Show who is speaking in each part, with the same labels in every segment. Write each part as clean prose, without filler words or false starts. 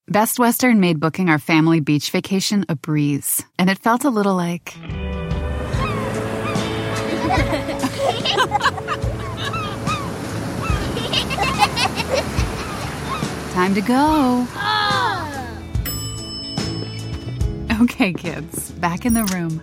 Speaker 1: Best Western made booking our family beach vacation a breeze, and it felt a little like... Time to go. Okay, kids, back in the room.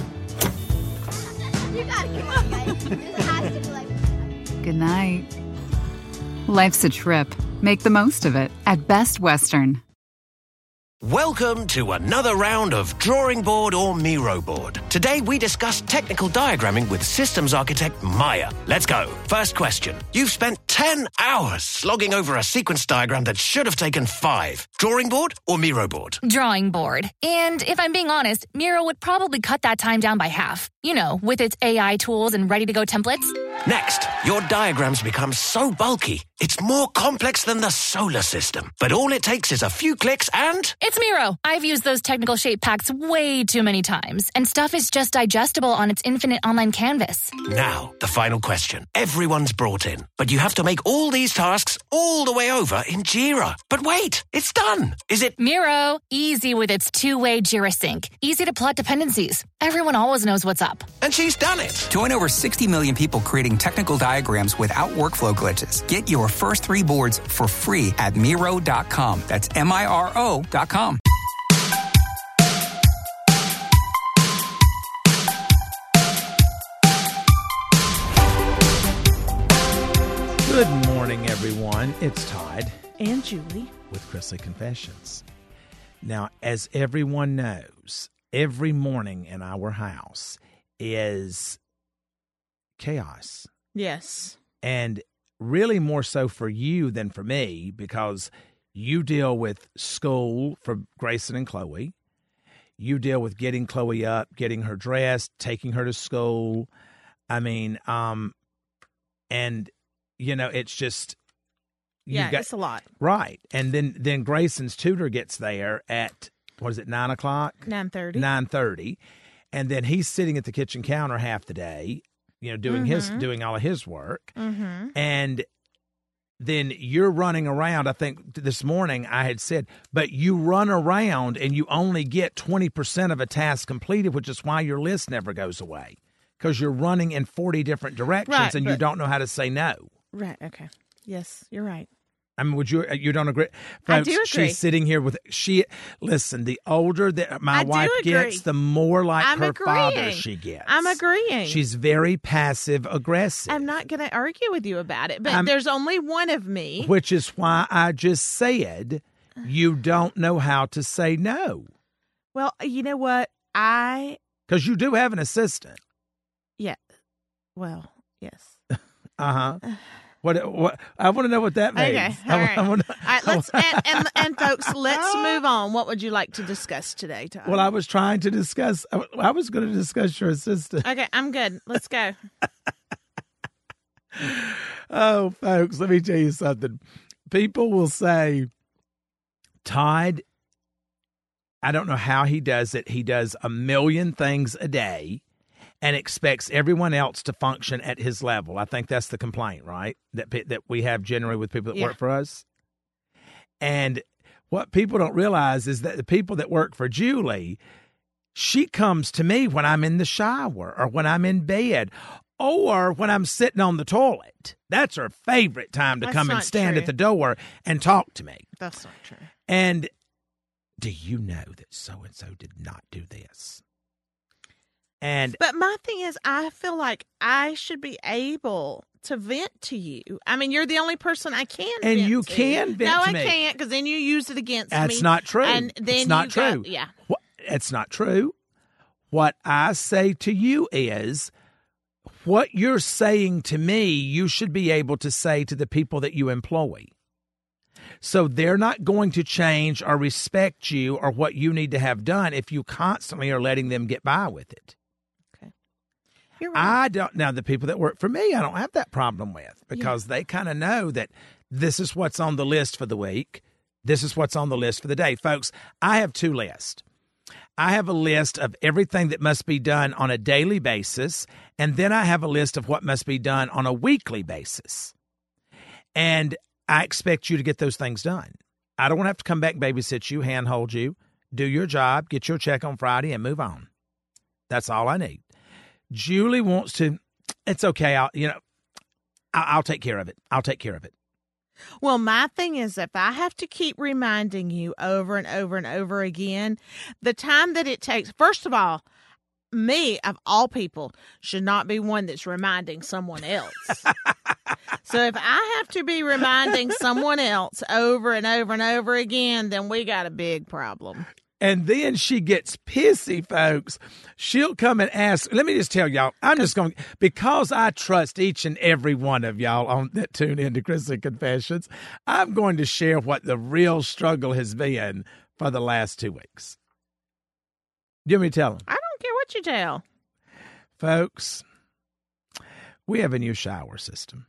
Speaker 2: You gotta come on, guys. This has to be like...
Speaker 1: Good night. Life's a trip. Make the most of it at Best Western.
Speaker 3: Welcome to another round of Drawing Board or Miro Board. Today we discuss technical diagramming with systems architect Maya. Let's go. First question. You've spent 10 hours slogging over a sequence diagram that should have taken 5. Drawing board or Miro board?
Speaker 4: Drawing board. And if I'm being honest, Miro would probably cut that time down by half. You know, with its AI tools and ready-to-go templates.
Speaker 3: Next, your diagrams become so bulky, it's more complex than the solar system. But all it takes is a few clicks and...
Speaker 4: It's Miro. I've used those technical shape packs way too many times, and stuff is just digestible on its infinite online canvas.
Speaker 3: Now, the final question. Everyone's brought in, but you have to make all these tasks all the way over in Jira. But wait, it's done. Is it...
Speaker 4: Miro. Easy with its two-way Jira sync. Easy to plot dependencies. Everyone always knows what's up.
Speaker 3: And she's done it.
Speaker 5: Join over 60 million people creating technical diagrams without workflow glitches. Get your first 3 boards for free at Miro.com. That's Miro.com.
Speaker 6: Good morning, everyone. It's Todd.
Speaker 7: And Julie.
Speaker 6: With Chrisley Confessions. Now, as everyone knows, every morning in our house is chaos.
Speaker 7: Yes.
Speaker 6: And really more so for you than for me, because you deal with school for Grayson and Chloe. You deal with getting Chloe up, getting her dressed, taking her to school. I mean, and, you know, it's just...
Speaker 7: It's a lot.
Speaker 6: Right. And then Grayson's tutor gets there at, 9 o'clock?
Speaker 7: 9:30.
Speaker 6: 9:30. And then he's sitting at the kitchen counter half the day, you know, doing all of his work.
Speaker 7: Mm-hmm.
Speaker 6: And then you're running around. I think this morning I had said, but you run around and you only get 20% of a task completed, which is why your list never goes away, because you're running in 40 different directions and you don't know how to say no.
Speaker 7: Right. Okay. Yes, you're right.
Speaker 6: I mean, you don't agree? Folks,
Speaker 7: I do agree.
Speaker 6: She's sitting here listen, the older that my wife gets, the more like her father she gets.
Speaker 7: I'm agreeing.
Speaker 6: She's very passive aggressive.
Speaker 7: I'm not going to argue with you about it, but there's only one of me.
Speaker 6: Which is why I just said you don't know how to say no.
Speaker 7: Well, you know what?
Speaker 6: Because you do have an assistant.
Speaker 7: Yeah. Well, yes.
Speaker 6: Uh-huh. What I want to know what that means.
Speaker 7: Okay, all right. All right, let's and folks, let's move on. What would you like to discuss today, Todd?
Speaker 6: Well, I was trying to discuss. I was going to discuss your assistant.
Speaker 7: Okay, I'm good. Let's go.
Speaker 6: Oh, folks, let me tell you something. People will say, Todd, I don't know how he does it. He does a million things a day and expects everyone else to function at his level. I think that's the complaint, right? That we have generally with people that work for us. And what people don't realize is that the people that work for Julie, she comes to me when I'm in the shower or when I'm in bed or when I'm sitting on the toilet. That's her favorite time to come and stand at the door and talk to me.
Speaker 7: That's not true.
Speaker 6: And do you know that so-and-so did not do this?
Speaker 7: But my thing is, I feel like I should be able to vent to you. I mean, you're the only person I can vent to.
Speaker 6: And you can vent to me.
Speaker 7: No, I can't, because then you use it against me.
Speaker 6: That's not true.
Speaker 7: And then
Speaker 6: it's not true. It's not true. What I say to you is, what you're saying to me, you should be able to say to the people that you employ. So they're not going to change or respect you or what you need to have done if you constantly are letting them get by with it.
Speaker 7: You're right.
Speaker 6: I don't. Now, the people that work for me, I don't have that problem with, because they kind of know that this is what's on the list for the week. This is what's on the list for the day. Folks, I have 2 lists. I have a list of everything that must be done on a daily basis, and then I have a list of what must be done on a weekly basis. And I expect you to get those things done. I don't want to have to come back and babysit you, handhold you, do your job, get your check on Friday, and move on. That's all I need. Julie wants to, it's okay. I'll take care of it. I'll take care of it.
Speaker 7: Well, my thing is, if I have to keep reminding you over and over and over again, the time that it takes, first of all, me, of all people, should not be one that's reminding someone else. So if I have to be reminding someone else over and over and over again, then we got a big problem.
Speaker 6: And then she gets pissy, folks. She'll come and ask. Let me just tell y'all, I'm just going, because I trust each and every one of y'all that tune into Kristen Confessions, I'm going to share what the real struggle has been for the last 2 weeks. You want me to tell them?
Speaker 7: I don't care what you tell.
Speaker 6: Folks, we have a new shower system.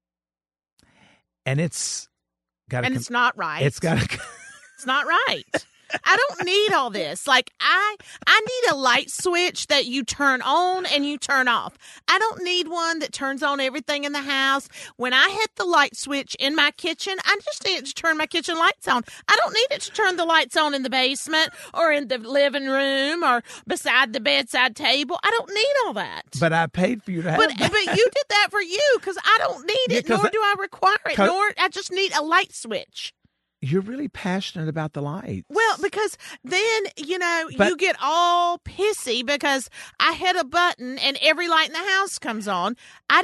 Speaker 6: And it's got to...
Speaker 7: And it's not right.
Speaker 6: It's got to...
Speaker 7: It's not right. I don't need all this. Like, I need a light switch that you turn on and you turn off. I don't need one that turns on everything in the house. When I hit the light switch in my kitchen, I just need it to turn my kitchen lights on. I don't need it to turn the lights on in the basement or in the living room or beside the bedside table. I don't need all that.
Speaker 6: But I paid for you to have
Speaker 7: But
Speaker 6: that.
Speaker 7: you did that for you because I don't need it, nor do I require it, nor I just need a light switch.
Speaker 6: You're really passionate about the lights.
Speaker 7: Well, because then, you get all pissy because I hit a button and every light in the house comes on.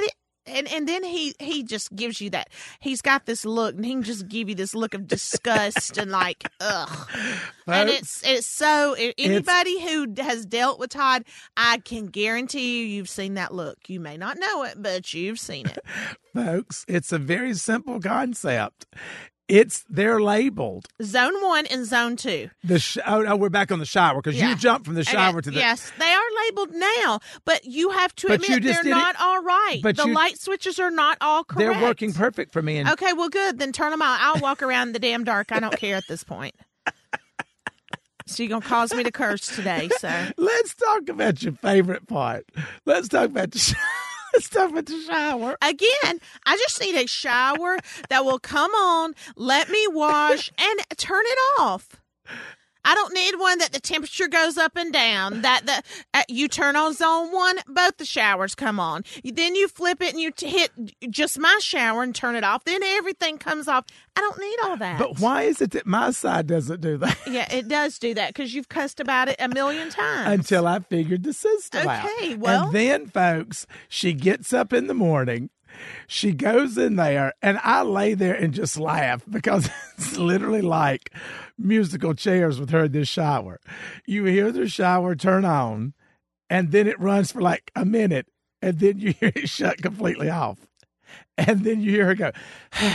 Speaker 7: And then he just gives you that. He's got this look, and he can just give you this look of disgust and like, ugh. Folks, and it's so, anybody who has dealt with Todd, I can guarantee you've seen that look. You may not know it, but you've seen it.
Speaker 6: Folks, it's a very simple concept. They're labeled
Speaker 7: Zone 1 and Zone 2.
Speaker 6: We're back on the shower because you jumped from the shower to the...
Speaker 7: Yes, they are labeled now, but you have to admit they're not all right. But the light switches are not all correct.
Speaker 6: They're working perfect for me.
Speaker 7: Okay, well, good. Then turn them out. I'll walk around in the damn dark. I don't care at this point. So you're going to cause me to curse today, so.
Speaker 6: Let's talk about your favorite part. Let's talk about the shower. Stuff at the shower.
Speaker 7: Again, I just need a shower that will come on, let me wash, and turn it off. I don't need one that the temperature goes up and down. That you turn on Zone 1, both the showers come on. Then you flip it and you hit just my shower and turn it off. Then everything comes off. I don't need all that.
Speaker 6: But why is it that my side doesn't do that?
Speaker 7: Yeah, it does do that because you've cussed about it a million times.
Speaker 6: Until I figured the system out.
Speaker 7: Okay, well.
Speaker 6: And then, folks, she gets up in the morning. She goes in there, and I lay there and just laugh because it's literally like musical chairs with her in this shower. You hear the shower turn on, and then it runs for like a minute, and then you hear it shut completely off. And then you hear her go,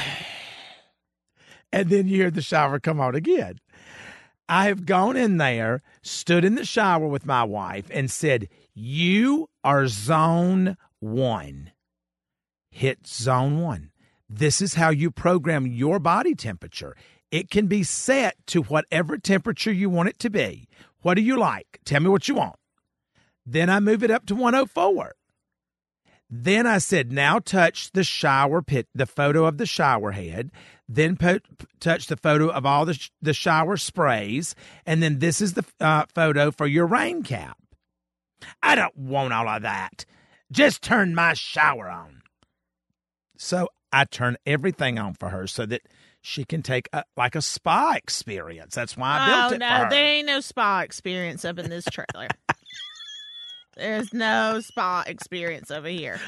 Speaker 6: and then you hear the shower come on again. I have gone in there, stood in the shower with my wife, and said, "You are Zone 1. Hit Zone 1. This is how you program your body temperature. It can be set to whatever temperature you want it to be. What do you like? Tell me what you want." Then I move it up to 104. Then I said, now touch the shower pit, the photo of the shower head. Then touch the photo of all the shower sprays. And then this is the photo for your rain cap. I don't want all of that. Just turn my shower on. So I turn everything on for her so that she can take a spa experience. That's why I built it for her.
Speaker 7: There ain't no spa experience up in this trailer. There's no spa experience over here.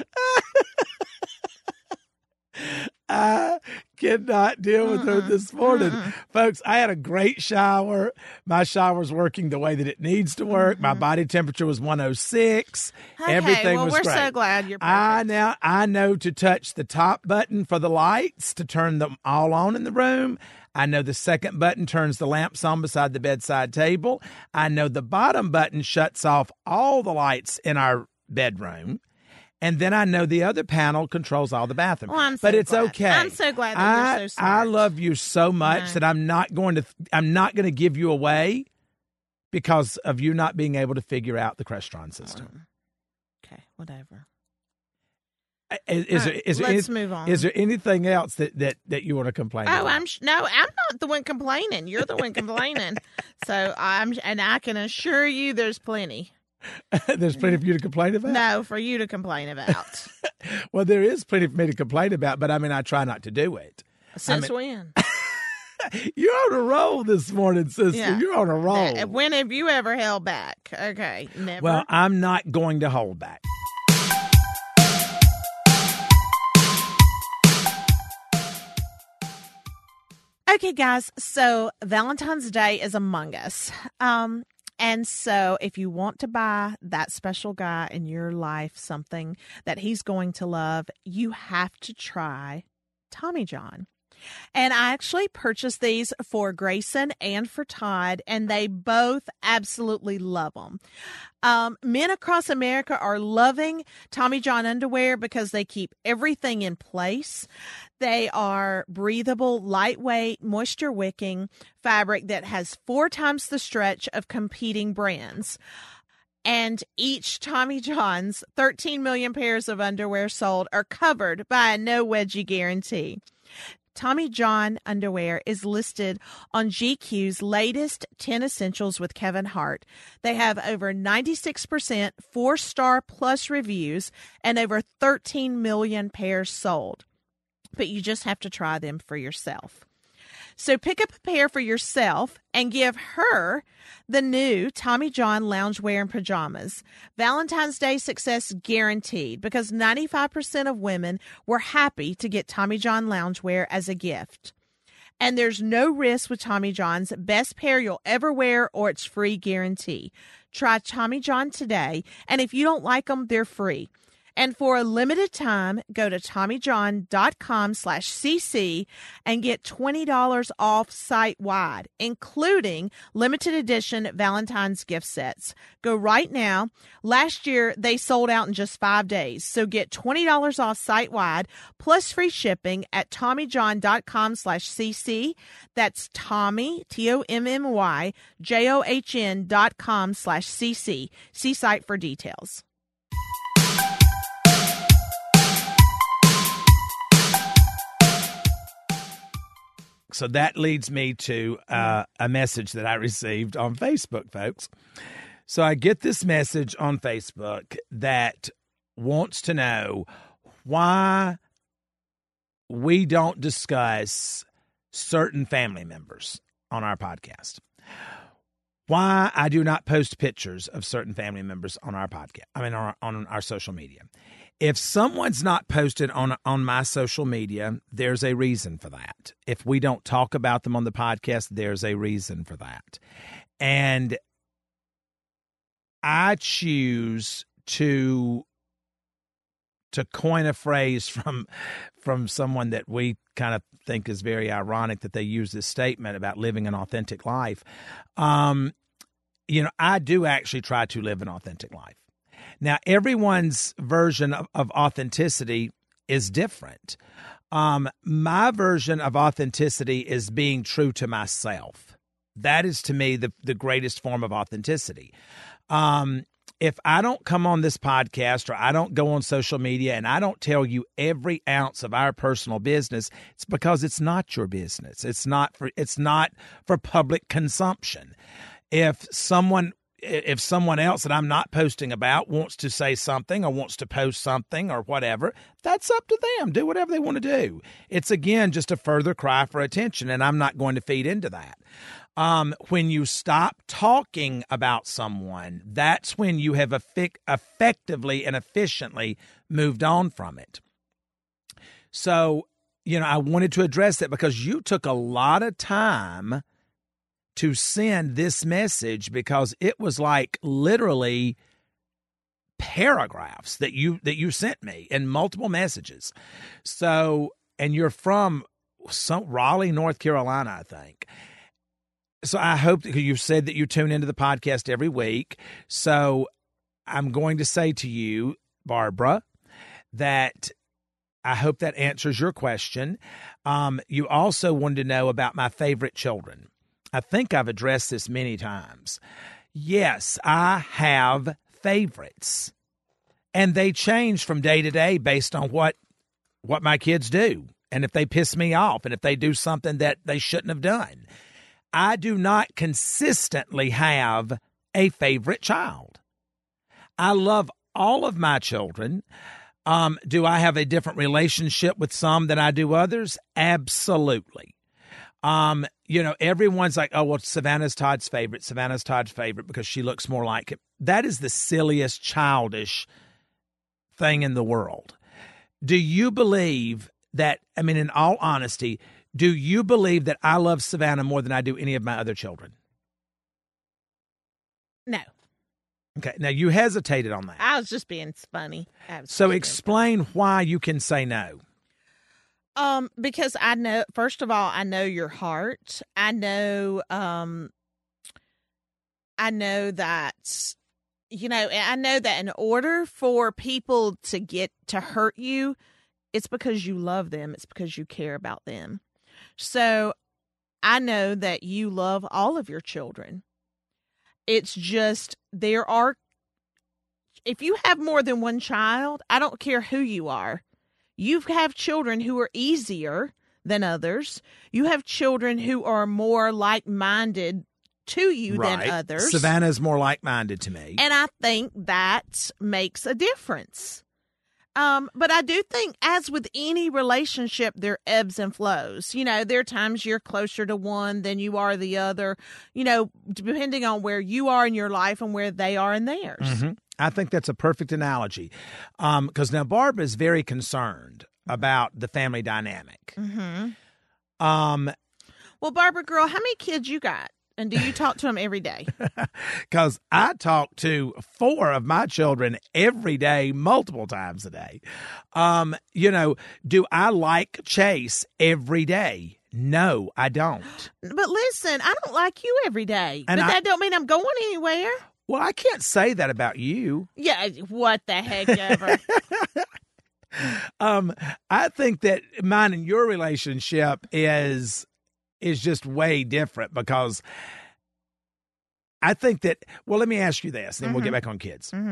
Speaker 6: I cannot deal with her this morning. Folks, I had a great shower. My shower's working the way that it needs to work. My body temperature was 106.
Speaker 7: Okay,
Speaker 6: Everything was
Speaker 7: we're
Speaker 6: great.
Speaker 7: So glad you're perfect.
Speaker 6: I know to touch the top button for the lights to turn them all on in the room. I know the second button turns the lamps on beside the bedside table. I know the bottom button shuts off all the lights in our bedroom. And then I know the other panel controls all the bathroom.
Speaker 7: Well,
Speaker 6: but it's okay.
Speaker 7: I'm so glad that you're so smart.
Speaker 6: I love you so much that I'm not going to give you away because of you not being able to figure out the Crestron system.
Speaker 7: Okay, whatever. Let's move on.
Speaker 6: Is there anything else that you want to complain about?
Speaker 7: I'm not the one complaining. You're the one complaining. So I can assure you there's plenty.
Speaker 6: There's plenty for you to complain about?
Speaker 7: No, for you to complain about.
Speaker 6: Well, there is plenty for me to complain about, but I try not to do it.
Speaker 7: Since when?
Speaker 6: You're on a roll this morning, sister. Yeah. You're on a roll.
Speaker 7: When have you ever held back? Okay, never.
Speaker 6: Well, I'm not going to hold back.
Speaker 7: Okay, guys, so Valentine's Day is among us. And so if you want to buy that special guy in your life something that he's going to love, you have to try Tommy John. And I actually purchased these for Grayson and for Todd, and they both absolutely love them. Men across America are loving Tommy John underwear because they keep everything in place. They are breathable, lightweight, moisture-wicking fabric that has 4 times the stretch of competing brands. And each Tommy John's 13 million pairs of underwear sold are covered by a no wedgie guarantee. Tommy John underwear is listed on GQ's latest 10 Essentials with Kevin Hart. They have over 96% 4-star plus reviews and over 13 million pairs sold. But you just have to try them for yourself. So pick up a pair for yourself and give her the new Tommy John loungewear and pajamas. Valentine's Day success guaranteed because 95% of women were happy to get Tommy John loungewear as a gift. And there's no risk with Tommy John's best pair you'll ever wear or its free guarantee. Try Tommy John today, and if you don't like them, they're free. And for a limited time, go to TommyJohn.com/cc and get $20 off site-wide, including limited edition Valentine's gift sets. Go right now. Last year, they sold out in just 5 days. So get $20 off site-wide plus free shipping at TommyJohn.com/cc. That's Tommy, TOMMY, JOHN.com/cc. See site for details.
Speaker 6: So that leads me to a message that I received on Facebook, folks. So I get this message on Facebook that wants to know why we don't discuss certain family members on our podcast. Why I do not post pictures of certain family members on our podcast. On our social media. If someone's not posted on my social media, there's a reason for that. If we don't talk about them on the podcast, there's a reason for that. And I choose to coin a phrase from someone that we kind of think is very ironic that they use this statement about living an authentic life. I do actually try to live an authentic life. Now, everyone's version of authenticity is different. My version of authenticity is being true to myself. That is, to me, the greatest form of authenticity. If I don't come on this podcast or I don't go on social media and I don't tell you every ounce of our personal business, it's because it's not your business. It's not for public consumption. If someone else that I'm not posting about wants to say something or wants to post something or whatever, that's up to them. Do whatever they want to do. It's, again, just a further cry for attention, and I'm not going to feed into that. When you stop talking about someone, that's when you have effectively and efficiently moved on from it. So, I wanted to address that because you took a lot of time to send this message because it was like literally paragraphs that you sent me in multiple messages. So, and you're from Raleigh, North Carolina, I think. So I hope that you said that you tune into the podcast every week. So I'm going to say to you, Barbara, that I hope that answers your question. You also wanted to know about my favorite children. I think I've addressed this many times. Yes, I have favorites. And they change from day to day based on what my kids do. And if they piss me off and if they do something that they shouldn't have done. I do not consistently have a favorite child. I love all of my children. Do I have a different relationship with some than I do others? Absolutely. Everyone's like, oh, well, Savannah's Todd's favorite. Savannah's Todd's favorite because she looks more like him. That is the silliest, childish thing in the world. Do you believe that, in all honesty, do you believe that I love Savannah more than I do any of my other children?
Speaker 7: No.
Speaker 6: Okay. Now, you hesitated on that.
Speaker 7: I was just being funny.
Speaker 6: So explain why you can say no.
Speaker 7: Because I know, first of all, I know your heart. I know that, I know that in order for people to get to hurt you, it's because you love them. It's because you care about them. So I know that you love all of your children. It's just if you have more than one child, I don't care who you are. You have children who are easier than others. You have children who are more like-minded to you than others.
Speaker 6: Savannah's more like-minded to me.
Speaker 7: And I think that makes a difference. But I do think, as with any relationship, there are ebbs and flows. There are times you're closer to one than you are the other, depending on where you are in your life and where they are in theirs.
Speaker 6: Mm-hmm. I think that's a perfect analogy. Because now Barbara is very concerned about the family dynamic.
Speaker 7: Mm-hmm. Well, Barbara, girl, how many kids you got? And do you talk to them every day?
Speaker 6: Because I talk to 4 of my children every day, multiple times a day. Do I like Chase every day? No, I don't.
Speaker 7: But listen, I don't like you every day. But that don't mean I'm going anywhere.
Speaker 6: Well, I can't say that about you.
Speaker 7: Yeah, what the heck ever.
Speaker 6: I think that mine and your relationship is just way different because I think that, well, let me ask you this, then we'll get back on kids.
Speaker 7: Mm-hmm.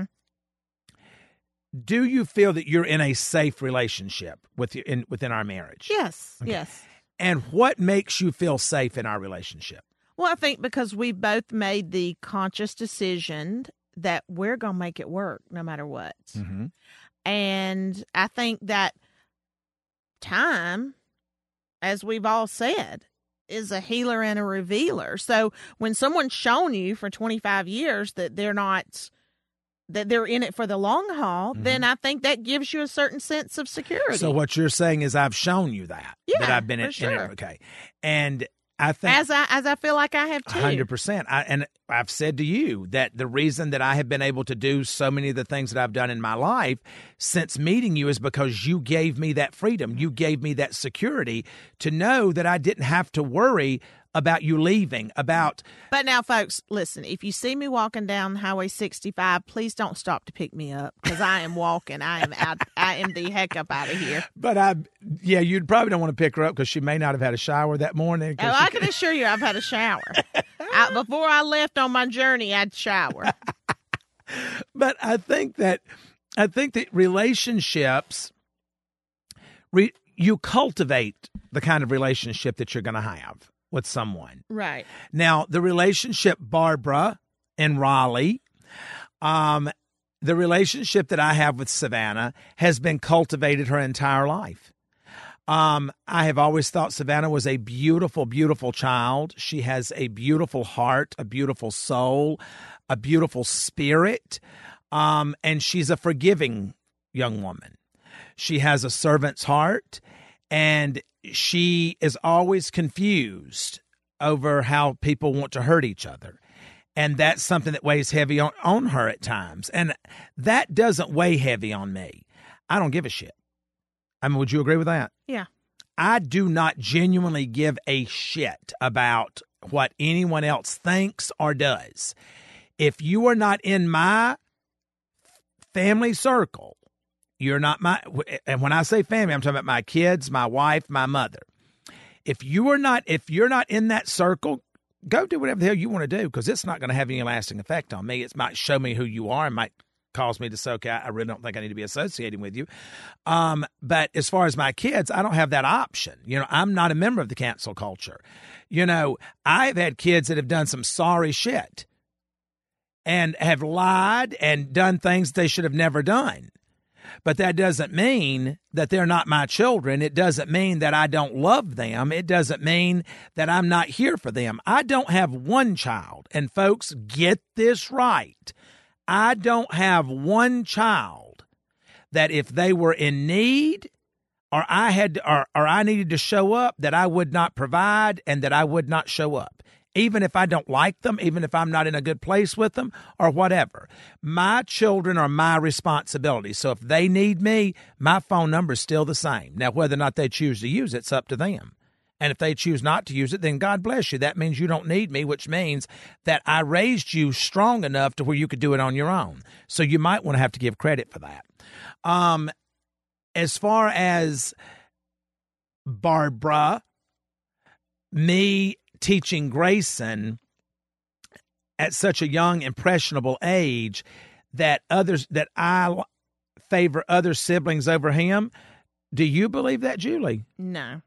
Speaker 6: Do you feel that you're in a safe relationship within our marriage?
Speaker 7: Yes,
Speaker 6: okay.
Speaker 7: Yes.
Speaker 6: And what makes you feel safe in our relationship?
Speaker 7: Well, I think because we both made the conscious decision that we're going to make it work no matter what.
Speaker 6: Mm-hmm.
Speaker 7: And I think that time, as we've all said, is a healer and a revealer. So when someone's shown you for 25 years that they're in it for the long haul, then I think that gives you a certain sense of security.
Speaker 6: So what you're saying is I've shown you that.
Speaker 7: Yeah,
Speaker 6: that I've been in
Speaker 7: sure.
Speaker 6: it. Okay. And I think
Speaker 7: as I feel like I have too.
Speaker 6: 100%. And I've said to you that the reason that I have been able to do so many of the things that I've done in my life since meeting you is because you gave me that freedom. You gave me that security to know that I didn't have to worry about you leaving, about...
Speaker 7: But now, folks, listen, if you see me walking down Highway 65, please don't stop to pick me up because I am walking. I am the heck up out of here.
Speaker 6: But you probably don't want to pick her up because she may not have had a shower that morning.
Speaker 7: Oh, I can assure you I've had a shower. Before I left on my journey, I'd shower.
Speaker 6: But I think that relationships, you cultivate the kind of relationship that you're going to have with someone.
Speaker 7: Right.
Speaker 6: Now, the relationship Barbara and Raleigh, the relationship that I have with Savannah has been cultivated her entire life. I have always thought Savannah was a beautiful, beautiful child. She has a beautiful heart, a beautiful soul, a beautiful spirit, and she's a forgiving young woman. She has a servant's heart, and she is always confused over how people want to hurt each other. And that's something that weighs heavy on her at times. And that doesn't weigh heavy on me. I don't give a shit. I mean, would you agree with that?
Speaker 7: Yeah.
Speaker 6: I do not genuinely give a shit about what anyone else thinks or does. If you are not in my family circle, you're not my, and when I say family, I'm talking about my kids, my wife, my mother. If you're not in that circle, go do whatever the hell you want to do because it's not going to have any lasting effect on me. It might show me who you are and might calls me to say, okay, I really don't think I need to be associating with you. But as far as my kids, I don't have that option. I'm not a member of the cancel culture. I've had kids that have done some sorry shit and have lied and done things they should have never done. But that doesn't mean that they're not my children. It doesn't mean that I don't love them. It doesn't mean that I'm not here for them. I don't have one child. And folks, get this right. I don't have one child that if they were in need or I needed to show up, that I would not provide and that I would not show up. Even if I don't like them, even if I'm not in a good place with them or whatever. My children are my responsibility. So if they need me, my phone number is still the same. Now, whether or not they choose to use it's up to them. And if they choose not to use it, then God bless you. That means you don't need me, which means that I raised you strong enough to where you could do it on your own. So you might want to have to give credit for that. As far as Barbara, me teaching Grayson at such a young, impressionable age that I favor other siblings over him. Do you believe that, Julie?
Speaker 7: No.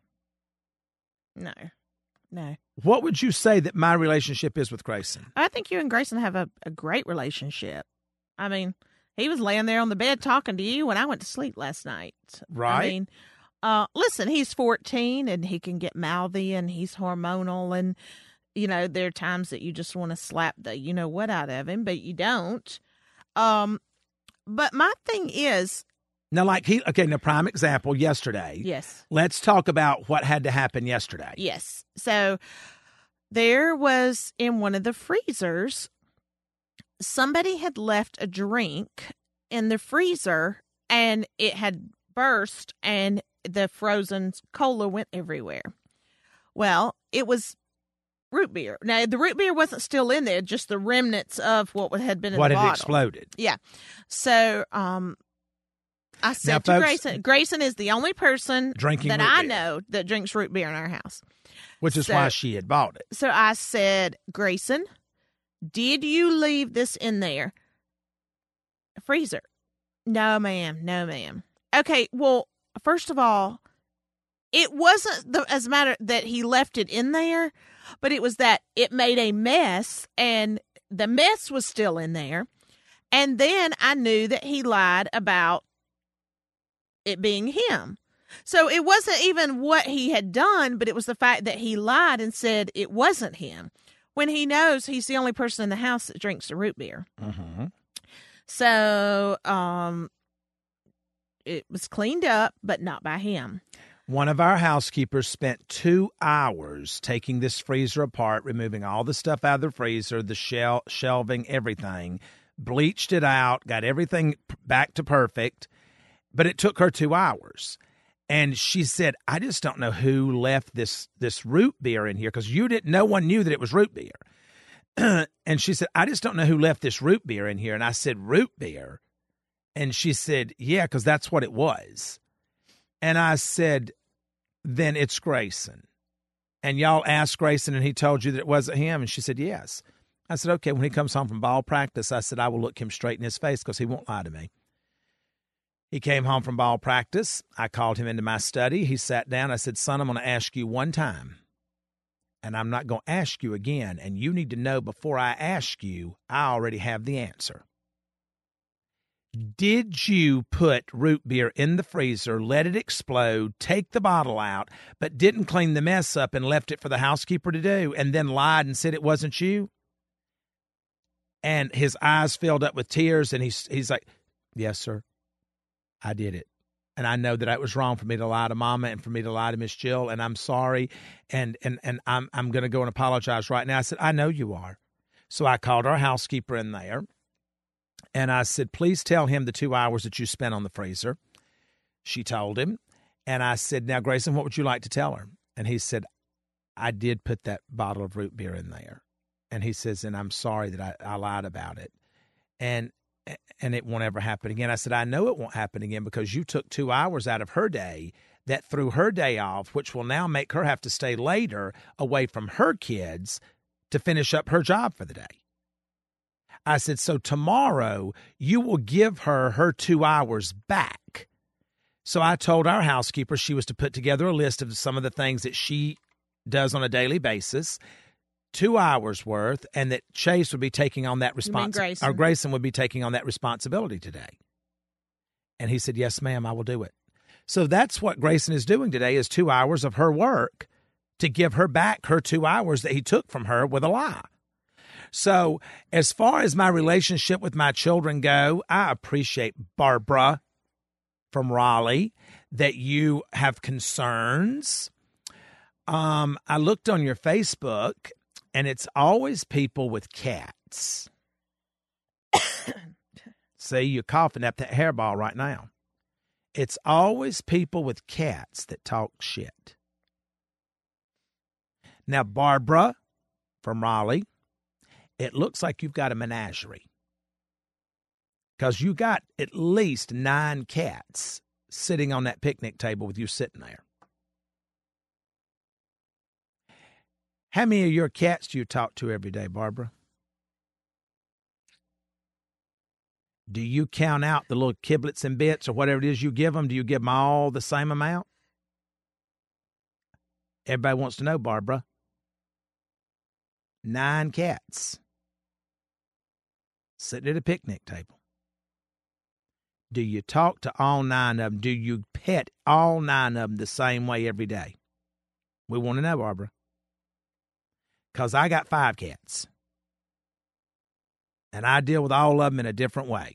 Speaker 6: What would you say that my relationship is with Grayson?
Speaker 7: I think you and Grayson have a great relationship. I mean, he was laying there on the bed talking to you when I went to sleep last night.
Speaker 6: Right.
Speaker 7: I mean, listen, he's 14 and he can get mouthy and he's hormonal and, there are times that you just want to slap the what out of him, but you don't. But my thing is.
Speaker 6: Now, prime example, yesterday.
Speaker 7: Yes.
Speaker 6: Let's talk about what had to happen yesterday.
Speaker 7: Yes. So there was in one of the freezers, somebody had left a drink in the freezer and it had burst and the frozen cola went everywhere. Well, it was root beer. Now, the root beer wasn't still in there, just the remnants of what had been in the bottle.
Speaker 6: What had exploded.
Speaker 7: Yeah. So, I said to Grayson is the only person that I know that drinks root beer in our house.
Speaker 6: Which is why she had bought it.
Speaker 7: So I said, Grayson, did you leave this in there? Freezer. No, ma'am. Okay, well, first of all, it wasn't as a matter that he left it in there, but it was that it made a mess and the mess was still in there. And then I knew that he lied about it being him. So it wasn't even what he had done, but it was the fact that he lied and said it wasn't him when he knows he's the only person in the house that drinks the root beer.
Speaker 6: Mm-hmm.
Speaker 7: So it was cleaned up, but not by him.
Speaker 6: One of our housekeepers spent 2 hours taking this freezer apart, removing all the stuff out of the freezer, the shelving, everything, bleached it out, got everything back to perfect. But it took her 2 hours. And she said, I just don't know who left this root beer in here because no one knew that it was root beer. And she said, I just don't know who left this root beer in here. And I said, root beer? And she said, yeah, because that's what it was. And I said, then it's Grayson. And y'all asked Grayson and he told you that it wasn't him? And she said, yes. I said, okay, when he comes home from ball practice, I said, I will look him straight in his face because he won't lie to me. He came home from ball practice. I called him into my study. He sat down. I said, son, I'm going to ask you one time, and I'm not going to ask you again. And you need to know before I ask you, I already have the answer. Did you put root beer in the freezer, let it explode, take the bottle out, but didn't clean the mess up and left it for the housekeeper to do, and then lied and said it wasn't you? And his eyes filled up with tears, and he's like, yes, sir. I did it. And I know that it was wrong for me to lie to Mama and for me to lie to Miss Jill, and I'm sorry. And I'm going to go and apologize right now. I said, I know you are. So I called our housekeeper in there, and I said, please tell him the 2 hours that you spent on the freezer. She told him. And I said, now, Grayson, what would you like to tell her? And he said, I did put that bottle of root beer in there. And he says, and I'm sorry that I lied about it. And it won't ever happen again. I said, I know it won't happen again because you took 2 hours out of her day that threw her day off, which will now make her have to stay later away from her kids to finish up her job for the day. I said, so tomorrow you will give her 2 hours back. So I told our housekeeper she was to put together a list of some of the things that she does on a daily basis, 2 hours worth, and that Chase would be taking on that responsibility. Or Grayson would be taking on that responsibility today. And he said, yes, ma'am, I will do it. So that's what Grayson is doing today, is 2 hours of her work to give her back her 2 hours that he took from her with a lie. So as far as my relationship with my children go, I appreciate, Barbara from Raleigh, that you have concerns. I looked on your Facebook, and it's always people with cats. See, you're coughing up that hairball right now. It's always people with cats that talk shit. Now, Barbara from Raleigh, it looks like you've got a menagerie, because you got at least 9 cats sitting on that picnic table with you sitting there. How many of your cats do you talk to every day, Barbara? Do you count out the little kiblets and bits or whatever it is you give them? Do you give them all the same amount? Everybody wants to know, Barbara. 9 cats sitting at a picnic table. Do you talk to all 9 of them? Do you pet all 9 of them the same way every day? We want to know, Barbara. Because I got 5 cats. And I deal with all of them in a different way.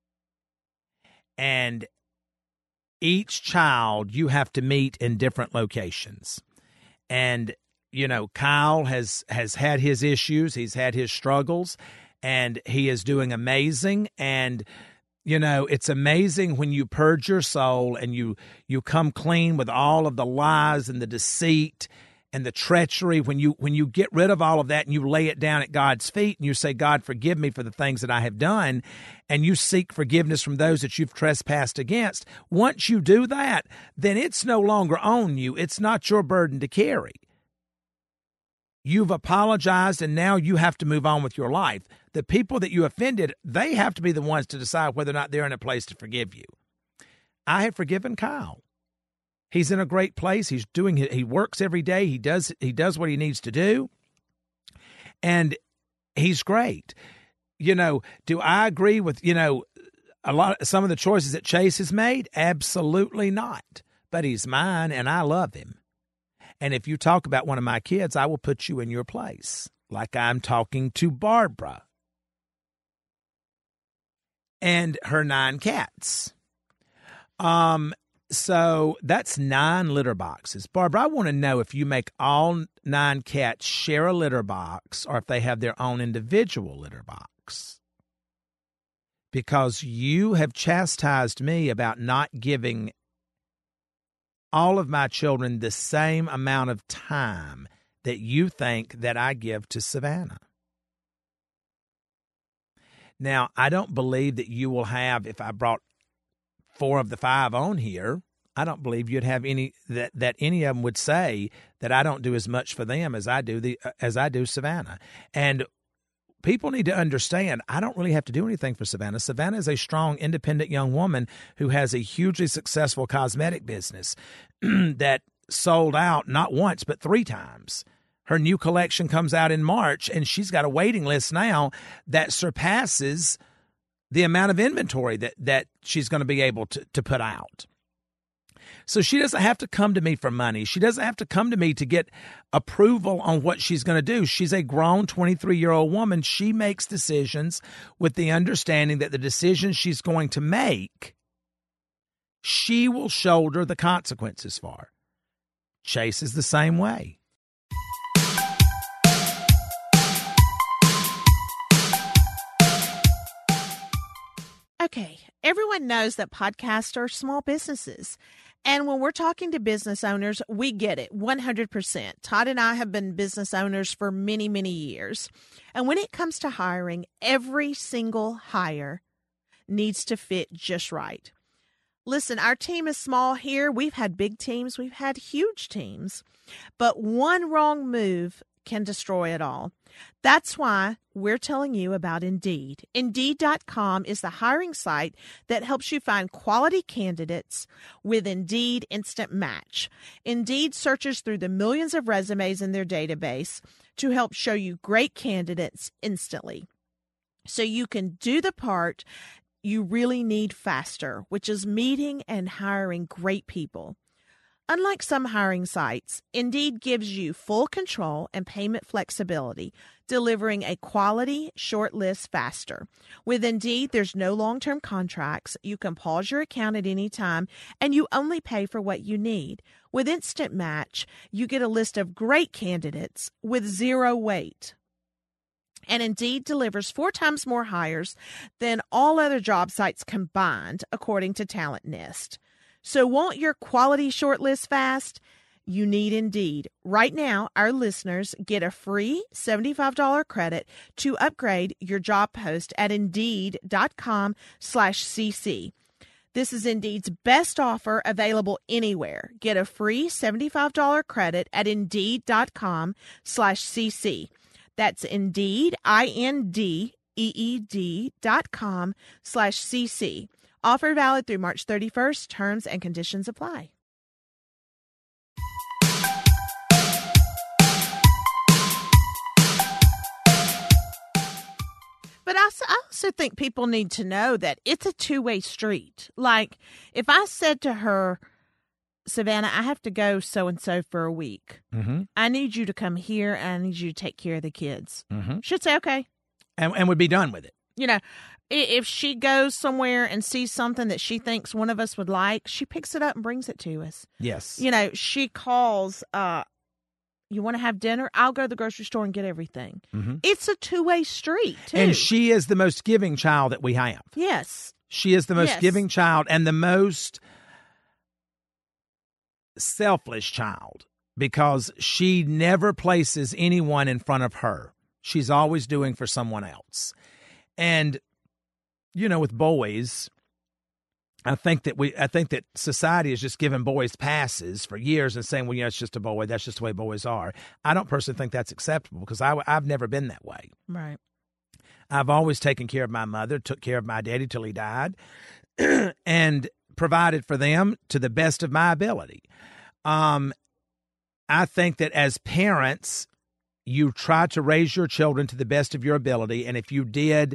Speaker 6: And each child you have to meet in different locations. And, you know, Kyle has had his issues. He's had his struggles. And he is doing amazing. And, you know, it's amazing when you purge your soul and you come clean with all of the lies and the deceit and the treachery, when you get rid of all of that and you lay it down at God's feet and you say, God, forgive me for the things that I have done, and you seek forgiveness from those that you've trespassed against, once you do that, then it's no longer on you. It's not your burden to carry. You've apologized, and now you have to move on with your life. The people that you offended, they have to be the ones to decide whether or not they're in a place to forgive you. I have forgiven Kyle. He's in a great place. He works every day. He does what he needs to do. And he's great. You know, do I agree with, you know, some of the choices that Chase has made? Absolutely not. But he's mine and I love him. And if you talk about one of my kids, I will put you in your place, like I'm talking to Barbara and her 9 cats. So that's 9 litter boxes. Barbara, I want to know if you make all 9 cats share a litter box or if they have their own individual litter box. Because you have chastised me about not giving all of my children the same amount of time that you think that I give to Savannah. Now, I don't believe that you will have, if I brought 4 of the 5 on here, I don't believe you'd have any that any of them would say that I don't do as much for them as I do Savannah. And people need to understand, I don't really have to do anything for Savannah. Savannah is a strong, independent young woman who has a hugely successful cosmetic business that sold out not once but 3 times. Her new collection comes out in March, and she's got a waiting list now that surpasses the amount of inventory that she's going to be able to put out. So she doesn't have to come to me for money. She doesn't have to come to me to get approval on what she's going to do. She's a grown 23-year-old woman. She makes decisions with the understanding that the decisions she's going to make, she will shoulder the consequences for. Chase is the same way.
Speaker 7: Okay, everyone knows that podcasts are small businesses. And when we're talking to business owners, we get it 100%. Todd and I have been business owners for many, many years. And when it comes to hiring, every single hire needs to fit just right. Listen, our team is small here. We've had big teams. We've had huge teams. But one wrong move can destroy it all. That's why we're telling you about Indeed. Indeed.com is the hiring site that helps you find quality candidates with Indeed Instant Match. Indeed searches through the millions of resumes in their database to help show you great candidates instantly, so you can do the part you really need faster, which is meeting and hiring great people. Unlike some hiring sites, Indeed gives you full control and payment flexibility, delivering a quality short list faster. With Indeed, there's no long-term contracts. You can pause your account at any time, and you only pay for what you need. With Instant Match, you get a list of great candidates with zero wait. And Indeed delivers 4 times more hires than all other job sites combined, according to Talent Nest. So want your quality shortlist fast? You need Indeed. Right now, our listeners get a free $75 credit to upgrade your job post at Indeed.com/cc. This is Indeed's best offer available anywhere. Get a free $75 credit at Indeed.com/cc. That's Indeed, INDEED.com/cc. Offer valid through March 31st. Terms and conditions apply. But I also think people need to know that it's a two-way street. Like, if I said to her, Savannah, I have to go so-and-so for a week.
Speaker 6: Mm-hmm.
Speaker 7: I need you to come here, and I need you to take care of the kids.
Speaker 6: Mm-hmm.
Speaker 7: She'd say, okay.
Speaker 6: And would be done with it.
Speaker 7: You know, if she goes somewhere and sees something that she thinks one of us would like, she picks it up and brings it to us.
Speaker 6: Yes.
Speaker 7: You know, she calls, you want to have dinner? I'll go to the grocery store and get everything.
Speaker 6: Mm-hmm.
Speaker 7: It's a two-way street, too.
Speaker 6: And she is the most giving child that we have.
Speaker 7: Yes.
Speaker 6: She is the most
Speaker 7: Yes.
Speaker 6: giving child and the most selfish child, because she never places anyone in front of her. She's always doing for someone else. And, you know, with boys, I think that society has just given boys passes for years and saying, well, you know, it's just a boy. That's just the way boys are. I don't personally think that's acceptable, because I've never been that way.
Speaker 7: Right.
Speaker 6: I've always taken care of my mother, took care of my daddy till he died, and provided for them to the best of my ability. I think that as parents, you try to raise your children to the best of your ability. And if you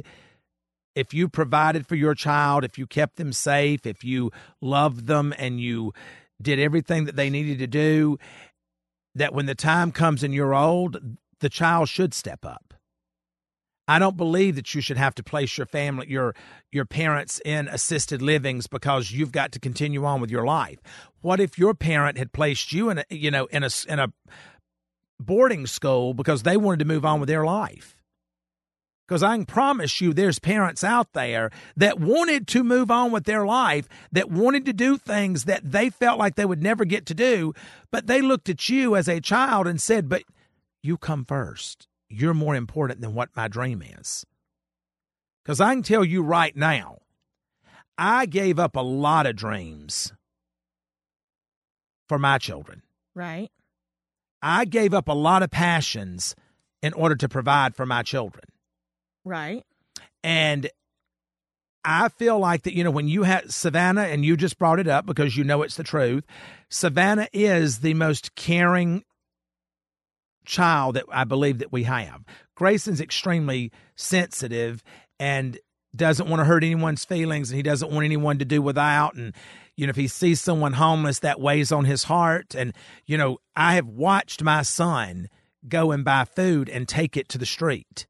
Speaker 6: provided for your child, if you kept them safe, if you loved them and you did everything that they needed to do, that when the time comes and you're old, the child should step up. I don't believe that you should have to place your family, your parents in assisted livings because you've got to continue on with your life. What if your parent had placed you in a boarding school because they wanted to move on with their life? Because I can promise you there's parents out there that wanted to move on with their life, that wanted to do things that they felt like they would never get to do, but they looked at you as a child and said, but you come first. You're more important than what my dream is. Because I can tell you right now, I gave up a lot of dreams for my children.
Speaker 7: Right.
Speaker 6: I gave up a lot of passions in order to provide for my children.
Speaker 7: Right.
Speaker 6: And I feel like that, you know, when you have Savannah, and you just brought it up because you know it's the truth, Savannah is the most caring child that I believe that we have. Grayson's extremely sensitive and doesn't want to hurt anyone's feelings, and he doesn't want anyone to do without. And, you know, if he sees someone homeless, that weighs on his heart. And, you know, I have watched my son go and buy food and take it to the street.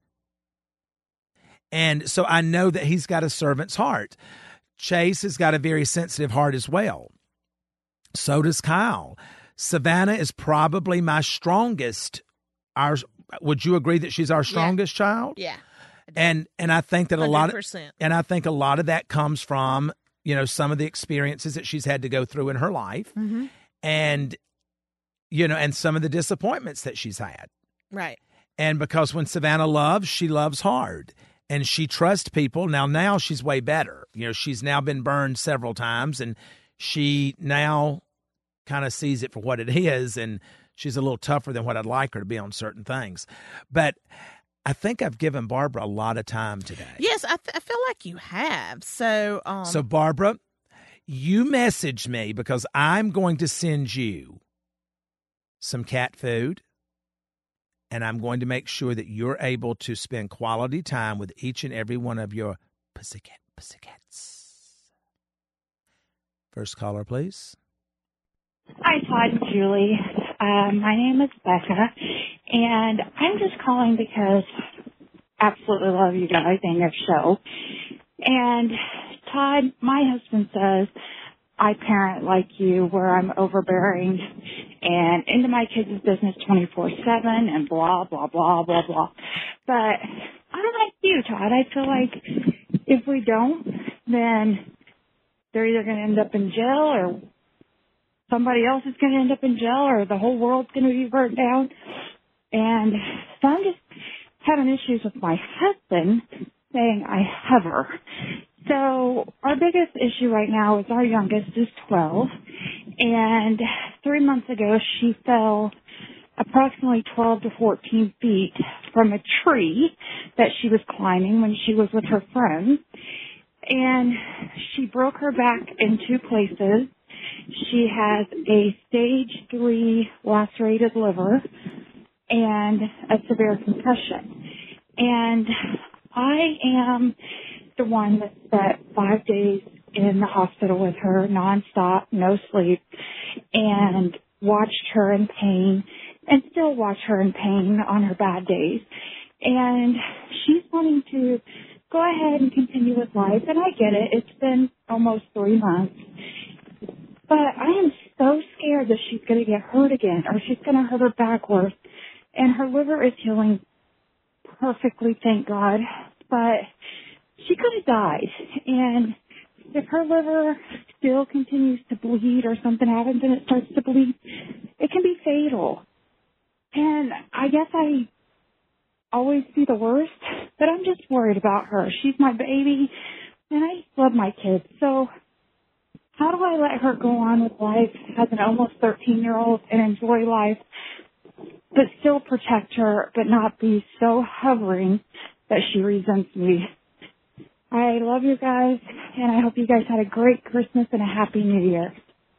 Speaker 6: And so I know that he's got a servant's heart. Chase has got a very sensitive heart as well. So does Kyle. Savannah is probably my strongest. Would you agree that she's our strongest child?
Speaker 7: Yeah.
Speaker 6: And I think that a lot of
Speaker 7: 100%.
Speaker 6: and I think a lot of that comes from, you know, some of the experiences that she's had to go through in her life,
Speaker 7: Mm-hmm.
Speaker 6: and, you know, and some of the disappointments that she's had.
Speaker 7: Right.
Speaker 6: And because when Savannah loves, she loves hard, and she trusts people. Now she's way better. You know, she's now been burned several times, and she now kind of sees it for what it is, and She's a little tougher than what I'd like her to be on certain things. But I think I've given Barbara a lot of time today.
Speaker 7: Yes, I feel like you have. So,
Speaker 6: So, Barbara, you message me because I'm going to send you some cat food, and I'm going to make sure that you're able to spend quality time with each and every one of your pussycats. First caller, please.
Speaker 8: Hi, Todd and Julie. My name is Becca, and I'm just calling because I absolutely love you guys and your show. And Todd, my husband says I parent like you, where I'm overbearing and into my kids' business 24/7 and blah, blah, blah, blah, blah. But I'm like you, Todd. I feel like if we don't, then they're either going to end up in jail, or somebody else is going to end up in jail, or the whole world's going to be burnt down. And so I'm just having issues with my husband saying I hover. So our biggest issue right now is our youngest is 12, and 3 months ago she fell approximately 12 to 14 feet from a tree that she was climbing when she was with her friends, and she broke her back in 2 places. She has a stage 3 lacerated liver and a severe concussion. And I am the one that spent 5 days in the hospital with her nonstop, no sleep, and watched her in pain and still watch her in pain on her bad days. And she's wanting to go ahead and continue with life, and I get it. It's been almost 3 months. But I am so scared that she's going to get hurt again, or she's going to hurt her back worse. And her liver is healing perfectly, thank God. But she could have died. And if her liver still continues to bleed or something happens and it starts to bleed, it can be fatal. And I guess I always see the worst, but I'm just worried about her. She's my baby, and I love my kids. So how do I let her go on with life as an almost 13-year-old and enjoy life, but still protect her, but not be so hovering that she resents me? I love you guys, and I hope you guys had a great Christmas and a Happy New Year.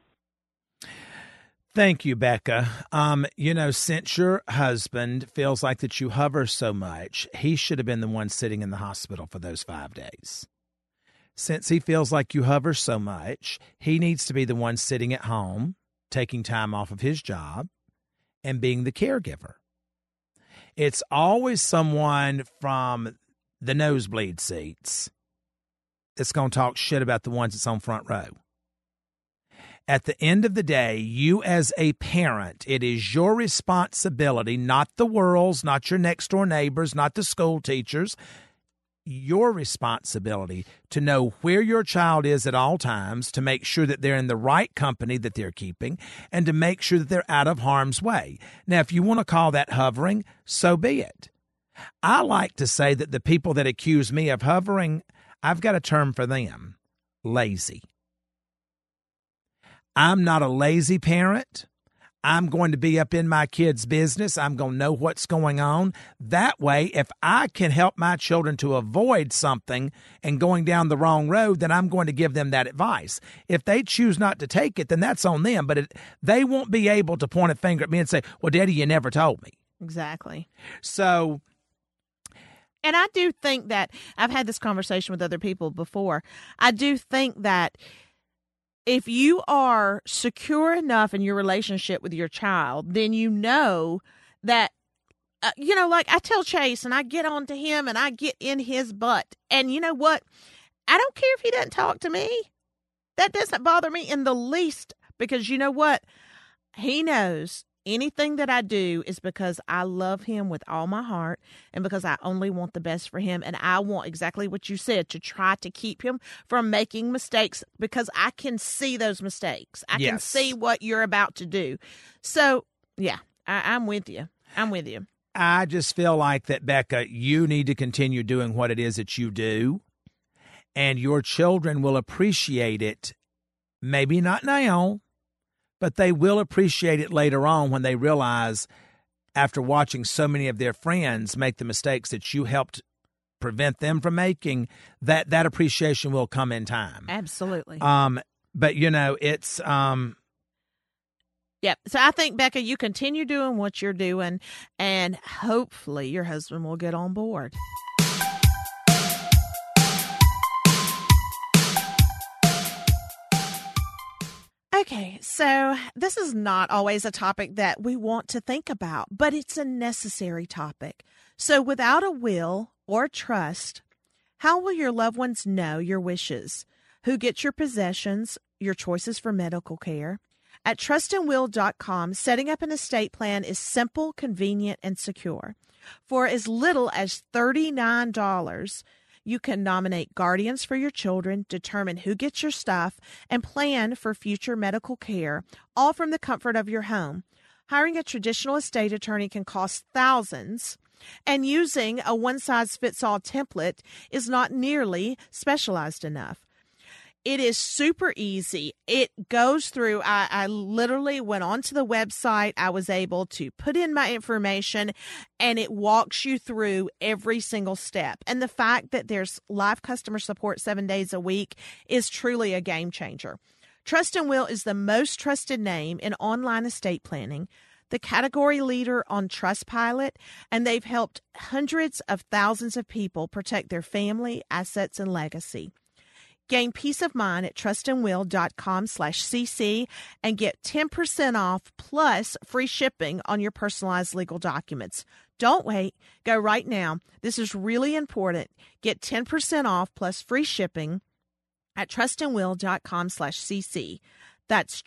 Speaker 6: Thank you, Becca. Since your husband feels like that you hover so much, he should have been the one sitting in the hospital for those 5 days. Since he feels like you hover so much, he needs to be the one sitting at home, taking time off of his job, and being the caregiver. It's always someone from the nosebleed seats that's going to talk shit about the ones that's on front row. At the end of the day, you as a parent, it is your responsibility, not the world's, not your next door neighbors, not the school teachers, your responsibility to know where your child is at all times, to make sure that they're in the right company that they're keeping, and to make sure that they're out of harm's way. Now, if you want to call that hovering, so be it. I like to say that the people that accuse me of hovering, I've got a term for them: lazy. I'm not a lazy parent. I'm going to be up in my kids' business. I'm going to know what's going on. That way, if I can help my children to avoid something and going down the wrong road, then I'm going to give them that advice. If they choose not to take it, then that's on them. But they won't be able to point a finger at me and say, well, Daddy, you never told me.
Speaker 7: Exactly.
Speaker 6: So...
Speaker 7: And I do think that, I've had this conversation with other people before, I do think that if you are secure enough in your relationship with your child, then you know that, like I tell Chase and I get on to him and I get in his butt. And you know what? I don't care if he doesn't talk to me. That doesn't bother me in the least, because you know what? He knows anything that I do is because I love him with all my heart and because I only want the best for him. And I want exactly what you said, to try to keep him from making mistakes, because I can see those mistakes. I can see what you're about to do. So, yeah, I'm with you. I'm with you.
Speaker 6: I just feel like that, Becca, you need to continue doing what it is that you do, and your children will appreciate it. Maybe not now, but they will appreciate it later on when they realize, after watching so many of their friends make the mistakes that you helped prevent them from making, that appreciation will come in time.
Speaker 7: Absolutely.
Speaker 6: But it's
Speaker 7: Yep. So I think, Becca, you continue doing what you're doing, and hopefully your husband will get on board. Okay, so this is not always a topic that we want to think about, but it's a necessary topic. So without a will or trust, how will your loved ones know your wishes? Who gets your possessions, your choices for medical care? At trustandwill.com, setting up an estate plan is simple, convenient, and secure. For as little as $39, you can nominate guardians for your children, determine who gets your stuff, and plan for future medical care, all from the comfort of your home. Hiring a traditional estate attorney can cost thousands, and using a one-size-fits-all template is not nearly specialized enough. It is super easy. It goes through, I literally went onto the website. I was able to put in my information, and it walks you through every single step. And the fact that there's live customer support 7 days a week is truly a game changer. Trust and Will is the most trusted name in online estate planning, the category leader on Trustpilot, and they've helped hundreds of thousands of people protect their family, assets, and legacy. Gain peace of mind at trustandwill.com/cc and get 10% off plus free shipping on your personalized legal documents. Don't wait. Go right now. This is really important. Get 10% off plus free shipping at trustandwill.com/cc. That's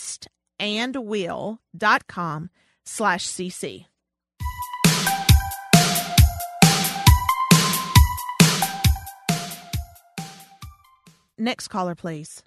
Speaker 7: trustandwill.com/cc. Next caller, please.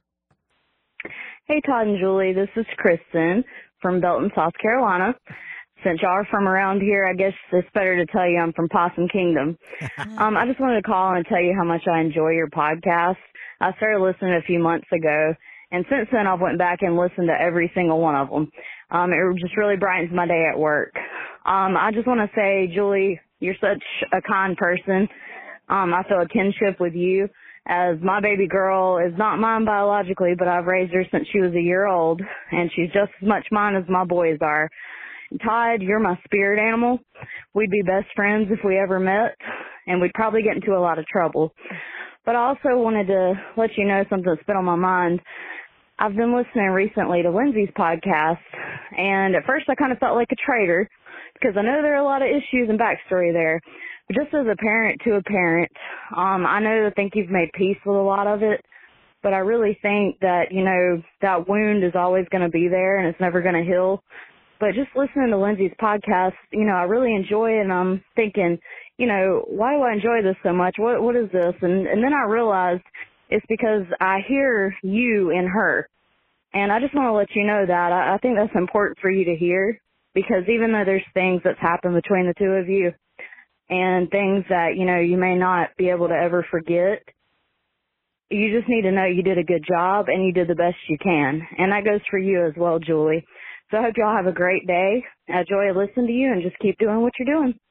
Speaker 9: Hey, Todd and Julie. This is Kristen from Belton, South Carolina. Since y'all are from around here, I guess it's better to tell you I'm from Possum Kingdom. I just wanted to call and tell you how much I enjoy your podcast. I started listening a few months ago, and since then I've went back and listened to every single one of them. It just really brightens my day at work. I just want to say, Julie, you're such a kind person. I feel a kinship with you, as my baby girl is not mine biologically, but I've raised her since she was a year old, and she's just as much mine as my boys are. Todd, you're my spirit animal. We'd be best friends if we ever met, and we'd probably get into a lot of trouble. But I also wanted to let you know something that's been on my mind. I've been listening recently to Lindsay's podcast, and at first I kind of felt like a traitor because I know there are a lot of issues and backstory there. But just as a parent to a parent, I think you've made peace with a lot of it, but I really think that, that wound is always going to be there and it's never going to heal. But just listening to Lindsay's podcast, I really enjoy it, and I'm thinking, why do I enjoy this so much? What is this? And then I realized it's because I hear you in her. And I just want to let you know that I think that's important for you to hear, because even though there's things that's happened between the two of you and things that, you may not be able to ever forget, you just need to know you did a good job and you did the best you can. And that goes for you as well, Julie. So I hope y'all have a great day. I enjoy listening to you, and just keep doing what you're doing.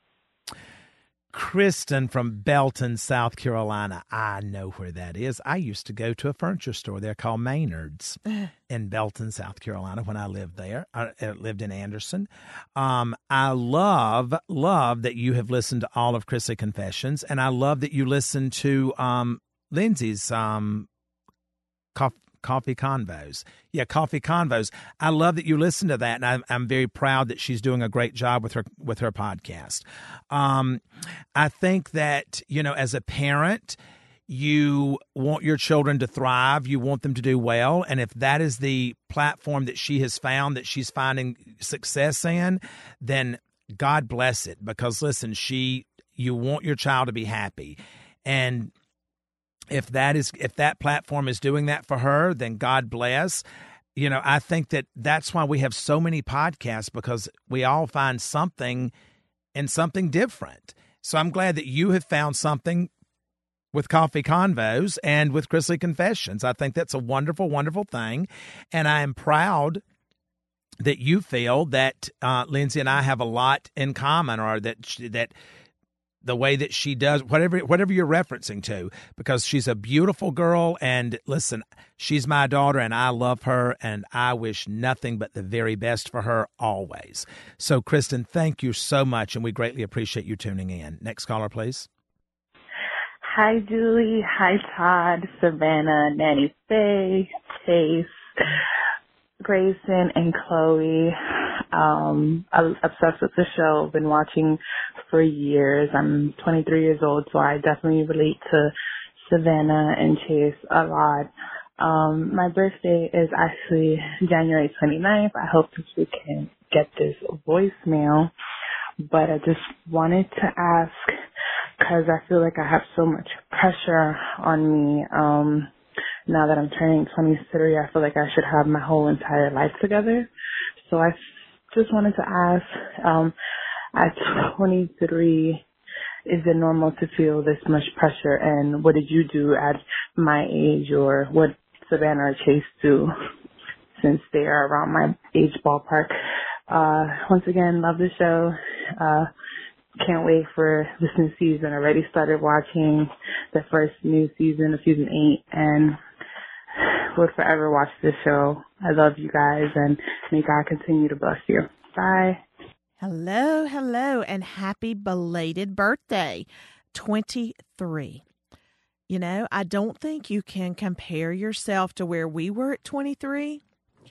Speaker 6: Kristen from Belton, South Carolina. I know where that is. I used to go to a furniture store there called Maynard's in Belton, South Carolina when I lived there. I lived in Anderson. I love that you have listened to all of Chrissy Confessions, and I love that you listened to Lindsay's Coffee Convos. Yeah, Coffee Convos. I love that you listen to that, and I'm very proud that she's doing a great job with her podcast. I think that, as a parent, you want your children to thrive. You want them to do well. And if that is the platform that she has found that she's finding success in, then God bless it. Because listen, you want your child to be happy. And if that platform is doing that for her, then God bless. I think that's why we have so many podcasts, because we all find something and something different. So I'm glad that you have found something with Coffee Convos and with Chrisley Confessions. I think that's a wonderful, wonderful thing. And I am proud that you feel that Lindsay and I have a lot in common, or that the way that she does, whatever you're referencing to, because she's a beautiful girl. And listen, she's my daughter and I love her and I wish nothing but the very best for her always. So, Kristen, thank you so much, and we greatly appreciate you tuning in. Next caller, please.
Speaker 10: Hi, Julie. Hi, Todd, Savannah, Nanny Faye, Chase, Grayson, and Chloe. I'm obsessed with the show. I've been watching for years. I'm 23 years old, so I definitely relate to Savannah and Chase a lot. My birthday is actually January 29th. I hope that you can get this voicemail, but I just wanted to ask, because I feel like I have so much pressure on me. Now that I'm turning 23, I feel like I should have my whole entire life together. So I just wanted to ask, at 23, is it normal to feel this much pressure? And what did you do at my age, or what Savannah or Chase do, since they are around my age ballpark? Once again, love the show. Can't wait for this new season. I already started watching the first new season of season 8 and would forever watch this show. I love you guys, and may God continue to bless you. Bye.
Speaker 7: Hello, and happy belated birthday, 23. You know, I don't think you can compare yourself to where we were at 23.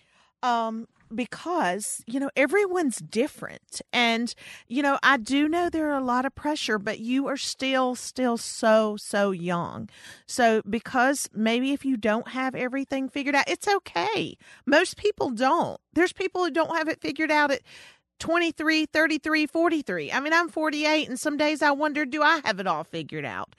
Speaker 7: Because, you know, everyone's different. And, you know, I do know there are a lot of pressure, but you are still so young. So because maybe if you don't have everything figured out, it's okay. Most people don't. There's people who don't have it figured out at 23, 33, 43. I mean, I'm 48, and some days I wonder, do I have it all figured out?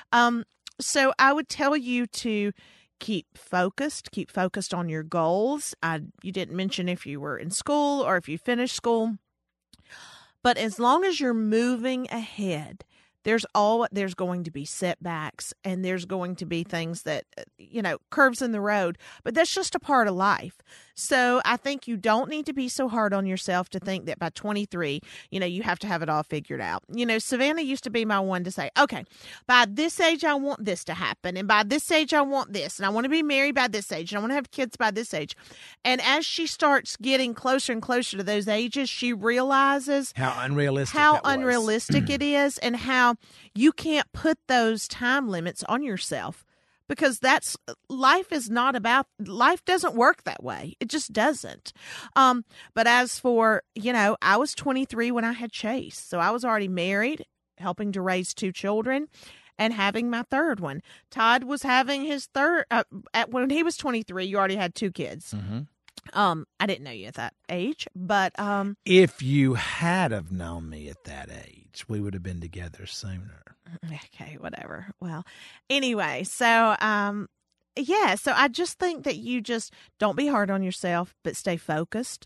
Speaker 7: So I would tell you to keep focused on your goals. You didn't mention if you were in school or if you finished school, but as long as you're moving ahead, there's going to be setbacks, and there's going to be things that, you know, curves in the road, but that's just a part of life. So I think you don't need to be so hard on yourself to think that by 23, you know, you have to have it all figured out. You know, Savannah used to be my one to say, okay, by this age, I want this to happen. And by this age, I want this. And I want to be married by this age. And I want to have kids by this age. And as she starts getting closer and closer to those ages, she realizes
Speaker 6: how unrealistic
Speaker 7: it is, and how you can't put those time limits on yourself. Because life doesn't work that way. It just doesn't. But as for, you know, I was 23 when I had Chase. So I was already married, helping to raise 2 children, and having my third one. Todd was having his third, when he was 23, you already had 2 kids.
Speaker 6: Mm-hmm.
Speaker 7: I didn't know you at that age, but
Speaker 6: if you had have known me at that age, we would have been together sooner.
Speaker 7: Okay, whatever. Well, anyway, so yeah, so I just think that you just don't be hard on yourself, but stay focused,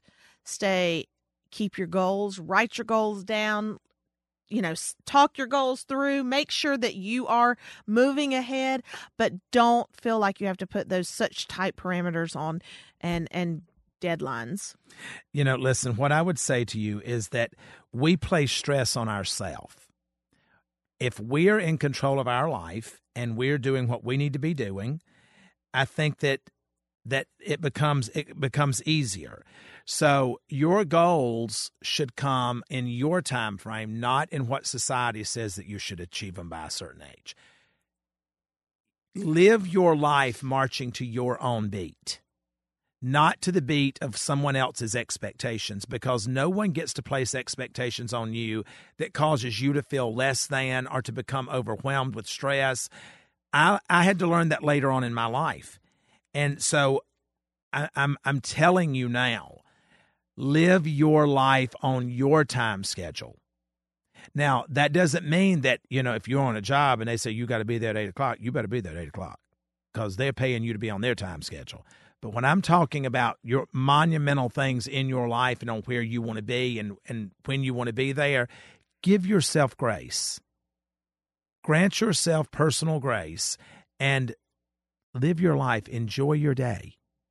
Speaker 7: keep your goals, write your goals down, you know, talk your goals through, make sure that you are moving ahead, but don't feel like you have to put those such tight parameters on and deadlines.
Speaker 6: You know, listen, what I would say to you is that we place stress on ourselves. If we're in control of our life and we're doing what we need to be doing, I think that it becomes easier. So your goals should come in your time frame, not in what society says that you should achieve them by a certain age. Live your life marching to your own beat, not to the beat of someone else's expectations, because no one gets to place expectations on you that causes you to feel less than or to become overwhelmed with stress. I had to learn that later on in my life. And so I'm telling you now, live your life on your time schedule. Now, that doesn't mean that, you know, if you're on a job and they say you got to be there at 8 o'clock, you better be there at 8 o'clock because they're paying you to be on their time schedule. But when I'm talking about your monumental things in your life and on where you want to be and when you want to be there, give yourself grace. Grant yourself personal grace and live your life. Enjoy your day.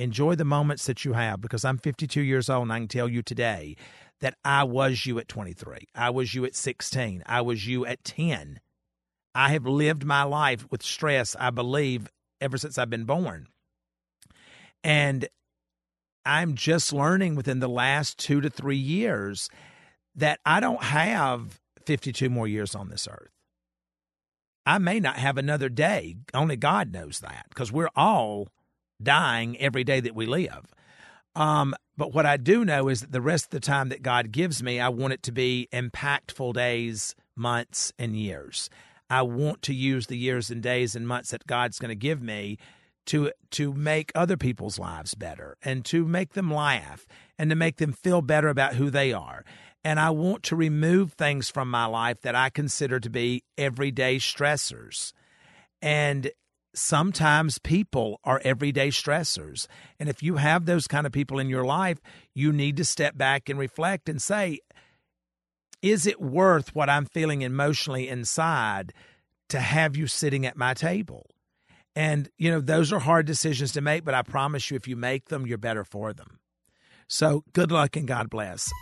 Speaker 6: Enjoy the moments that you have, because I'm 52 years old and I can tell you today that I was you at 23. I was you at 16. I was you at 10. I have lived my life with stress, I believe, ever since I've been born. And I'm just learning within the last 2 to 3 years that I don't have 52 more years on this earth. I may not have another day. Only God knows that, because we're all dying every day that we live. But what I do know is that the rest of the time that God gives me, I want it to be impactful days, months, and years. I want to use the years and days and months that God's going to give me to make other people's lives better, and to make them laugh, and to make them feel better about who they are. And I want to remove things from my life that I consider to be everyday stressors. And sometimes people are everyday stressors. And if you have those kind of people in your life, you need to step back and reflect and say, is it worth what I'm feeling emotionally inside to have you sitting at my table? And, those are hard decisions to make, but I promise you, if you make them, you're better for them. So good luck and God bless.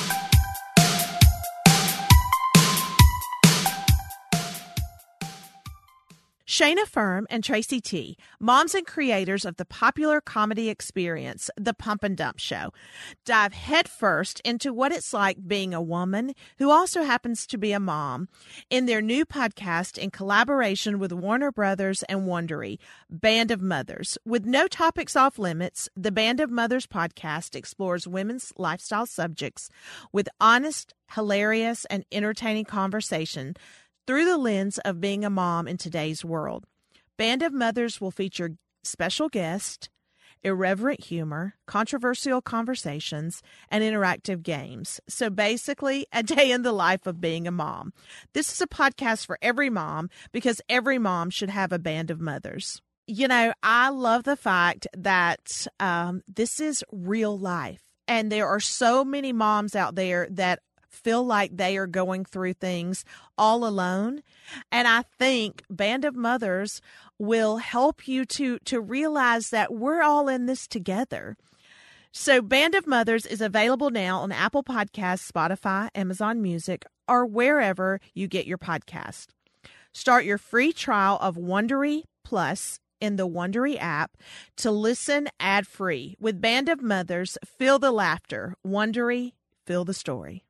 Speaker 7: Shayna Firm and Tracy T., moms and creators of the popular comedy experience, The Pump and Dump Show, dive headfirst into what it's like being a woman who also happens to be a mom in their new podcast in collaboration with Warner Brothers and Wondery, Band of Mothers. With no topics off limits, the Band of Mothers podcast explores women's lifestyle subjects with honest, hilarious, and entertaining conversation through the lens of being a mom in today's world. Band of Mothers will feature special guests, irreverent humor, controversial conversations, and interactive games. So basically, a day in the life of being a mom. This is a podcast for every mom, because every mom should have a Band of Mothers. I love the fact that this is real life. And there are so many moms out there that feel like they are going through things all alone. And I think Band of Mothers will help you to realize that we're all in this together. So Band of Mothers is available now on Apple Podcasts, Spotify, Amazon Music, or wherever you get your podcast. Start your free trial of Wondery Plus in the Wondery app to listen ad-free. With Band of Mothers, feel the laughter. Wondery, feel the story.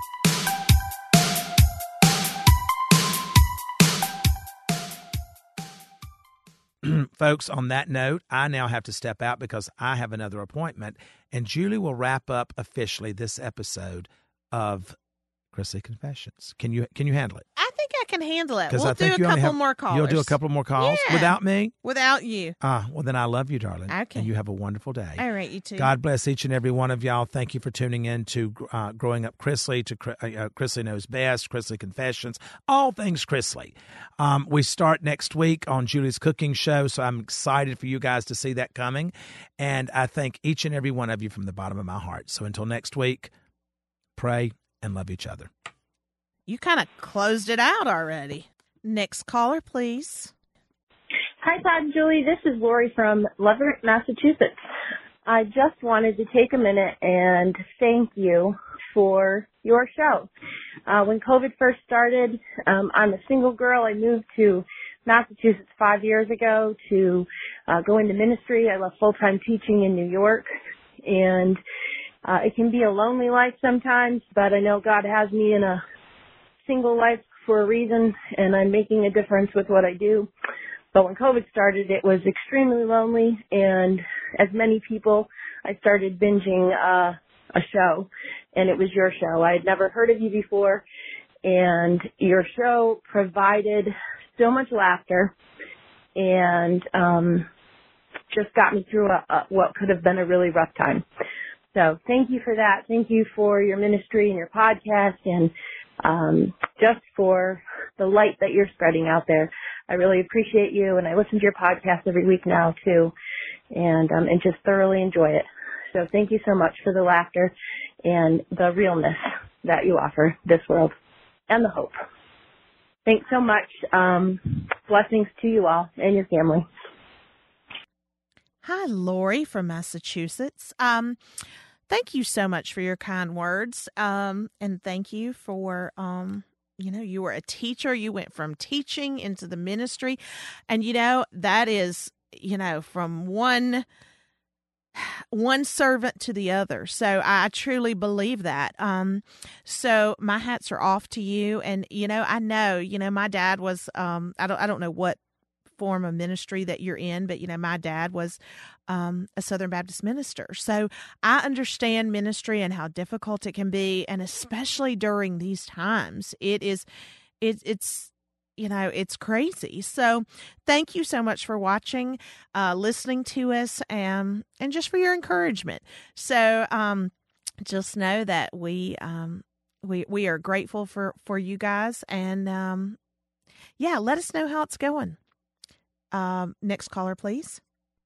Speaker 6: Folks, on that note, I now have to step out because I have another appointment, and Julie will wrap up officially this episode of Chrisley Confessions. Can you handle it?
Speaker 7: I think I can handle it.
Speaker 6: 'Cause
Speaker 7: We'll
Speaker 6: I think
Speaker 7: do a couple more calls.
Speaker 6: You'll do a couple more calls without me?
Speaker 7: Without you.
Speaker 6: Well, then I love you, darling.
Speaker 7: Okay.
Speaker 6: And you have a wonderful day.
Speaker 7: All right, you too.
Speaker 6: God bless each and every one of y'all. Thank you for tuning in to Growing Up Chrisley, to Chrisley Knows Best, Chrisley Confessions, all things Chrisley. We start next week on Julie's cooking show, so I'm excited for you guys to see that coming. And I thank each and every one of you from the bottom of my heart. So until next week, pray and love each other.
Speaker 7: You kind of closed it out already. Next caller, please.
Speaker 11: Hi, Todd and Julie. This is Lori from Leverett, Massachusetts. I just wanted to take a minute and thank you for your show. When COVID first started, I'm a single girl. I moved to Massachusetts 5 years ago to go into ministry. I left full-time teaching in New York, and it can be a lonely life sometimes, but I know God has me in a single life for a reason, and I'm making a difference with what I do. But when COVID started, it was extremely lonely, and as many people, I started binging a show, and it was your show. I had never heard of you before, and your show provided so much laughter and just got me through what could have been a really rough time. So thank you for that. Thank you for your ministry and your podcast, and just for the light that you're spreading out there. I really appreciate you, and I listen to your podcast every week now too, and just thoroughly enjoy it. So thank you so much for the laughter and the realness that you offer this world and the hope. Thanks so much. Blessings to you all and your family.
Speaker 7: Hi, Lori from Massachusetts. Thank you so much for your kind words. And thank you for, you were a teacher. You went from teaching into the ministry. And, that is, from one servant to the other. So I truly believe that. So my hats are off to you. And, I know, my dad was, I don't know what form of ministry that you're in, but my dad was a Southern Baptist minister, so I understand ministry and how difficult it can be, and especially during these times, it's crazy. So thank you so much for watching, listening to us, and just for your encouragement. So just know that we are grateful for you guys, and let us know how it's going. Next caller, please.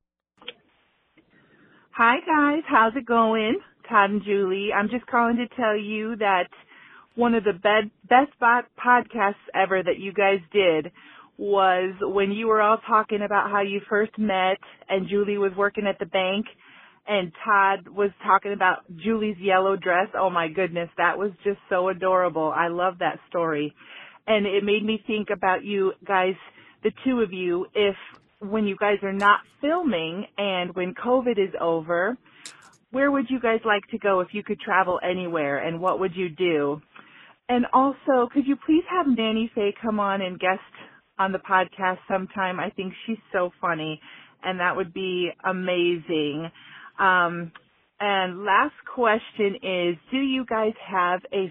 Speaker 12: Hi, guys. How's it going? Todd and Julie. I'm just calling to tell you that one of the best podcasts ever that you guys did was when you were all talking about how you first met and Julie was working at the bank and Todd was talking about Julie's yellow dress. Oh, my goodness. That was just so adorable. I love that story. And it made me think about you guys, the two of you, when you guys are not filming and when COVID is over, where would you guys like to go if you could travel anywhere, and what would you do? And also, could you please have Nanny Faye come on and guest on the podcast sometime? I think she's so funny, and that would be amazing. And last question is, do you guys have a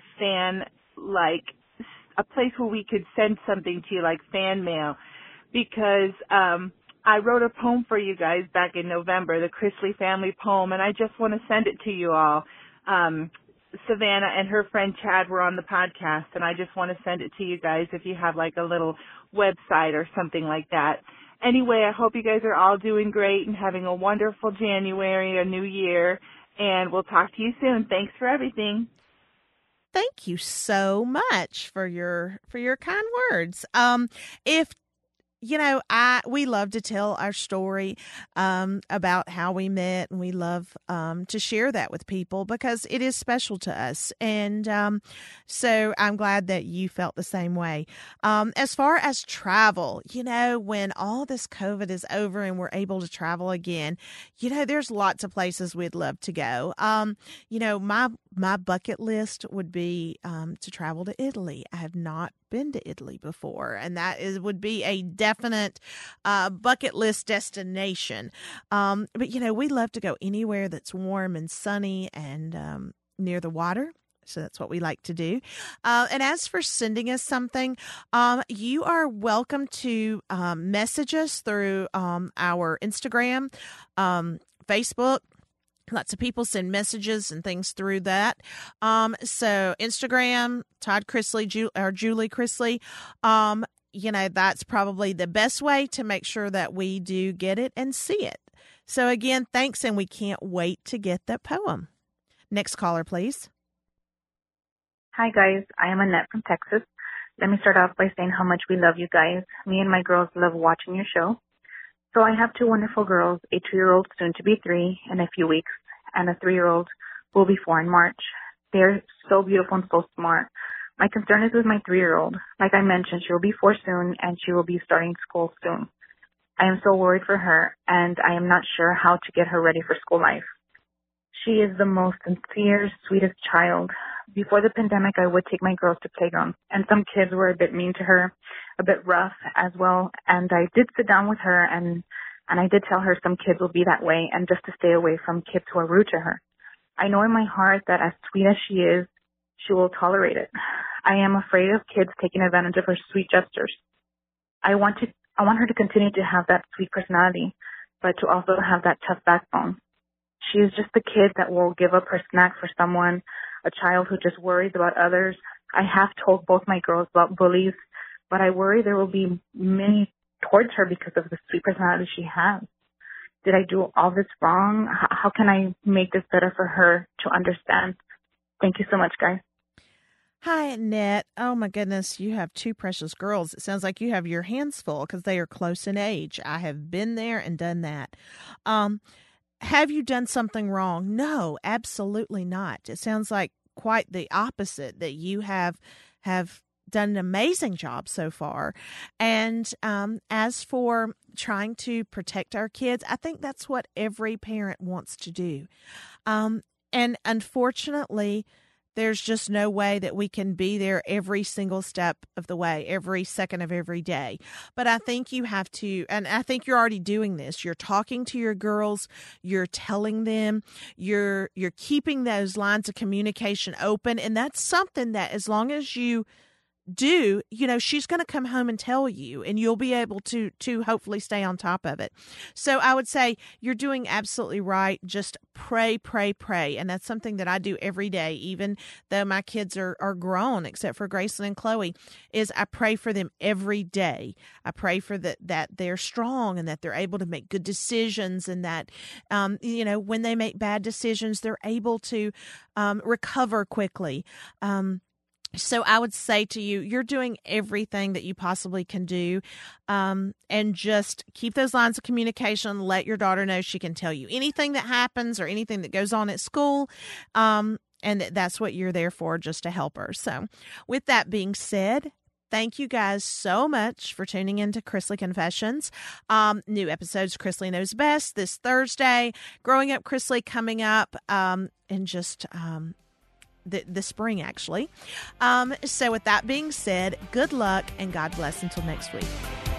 Speaker 12: place where we could send something to you, like fan mail? Because I wrote a poem for you guys back in November, the Chrisley family poem, and I just want to send it to you all. Savannah and her friend Chad were on the podcast, and I just want to send it to you guys if you have like a little website or something like that. Anyway, I hope you guys are all doing great and having a wonderful January, a new year, and we'll talk to you soon. Thanks for everything.
Speaker 7: Thank you so much for your kind words. We love to tell our story about how we met, and we love to share that with people because it is special to us. And so I'm glad that you felt the same way. As far as travel, when all this COVID is over and we're able to travel again, there's lots of places we'd love to go. My bucket list would be to travel to Italy. I have not been to Italy before, and that would be a definite bucket list destination. But we love to go anywhere that's warm and sunny and near the water. So that's what we like to do. And as for sending us something, you are welcome to message us through our Instagram, Facebook. Lots of people send messages and things through that. So Instagram, Todd Chrisley, or Julie Chrisley, that's probably the best way to make sure that we do get it and see it. So again, thanks, and we can't wait to get that poem. Next caller, please.
Speaker 13: Hi, guys. I am Annette from Texas. Let me start off by saying how much we love you guys. Me and my girls love watching your show. So I have two wonderful girls, a 2-year-old soon to be 3 in a few weeks, and a 3-year-old who will be 4 in March. They're so beautiful and so smart. My concern is with my 3-year-old. Like I mentioned, she will be 4 soon, and she will be starting school soon. I am so worried for her, and I am not sure how to get her ready for school life. She is the most sincere, sweetest child. Before the pandemic, I would take my girls to playgrounds, and some kids were a bit mean to her, a bit rough as well. And I did sit down with her, and I did tell her some kids will be that way, and just to stay away from kids who are rude to her. I know in my heart that as sweet as she is, she will tolerate it. I am afraid of kids taking advantage of her sweet gestures. I want her to continue to have that sweet personality, but to also have that tough backbone. She is just the kid that will give up her snack for someone, a child who just worries about others. I have told both my girls about bullies, but I worry there will be many towards her because of the sweet personality she has. Did I do all this wrong? How can I make this better for her to understand? Thank you so much, guys.
Speaker 7: Hi, Annette. Oh, my goodness. You have two precious girls. It sounds like you have your hands full because they are close in age. I have been there and done that. Have you done something wrong? No, absolutely not. It sounds like quite the opposite, that you have done an amazing job so far. And as for trying to protect our kids, I think that's what every parent wants to do. And unfortunately, there's just no way that we can be there every single step of the way, every second of every day. But I think you have to, and I think you're already doing this. You're talking to your girls, you're telling them, you're keeping those lines of communication open. And that's something that as long as you do, she's going to come home and tell you, and you'll be able to hopefully stay on top of it. So I would say you're doing absolutely right. Just pray, pray, pray. And that's something that I do every day, even though my kids are grown, except for Graceland and Chloe, is I pray for them every day. I pray for that they're strong and that they're able to make good decisions, and that, when they make bad decisions, they're able to recover quickly. So I would say to you, you're doing everything that you possibly can do, and just keep those lines of communication. Let your daughter know she can tell you anything that happens or anything that goes on at school, and that's what you're there for, just to help her. So with that being said, thank you guys so much for tuning in to Chrisley Confessions. New episodes, Chrisley Knows Best, this Thursday. Growing Up Chrisley coming up, and just... the spring, actually. So with that being said, good luck and God bless until next week.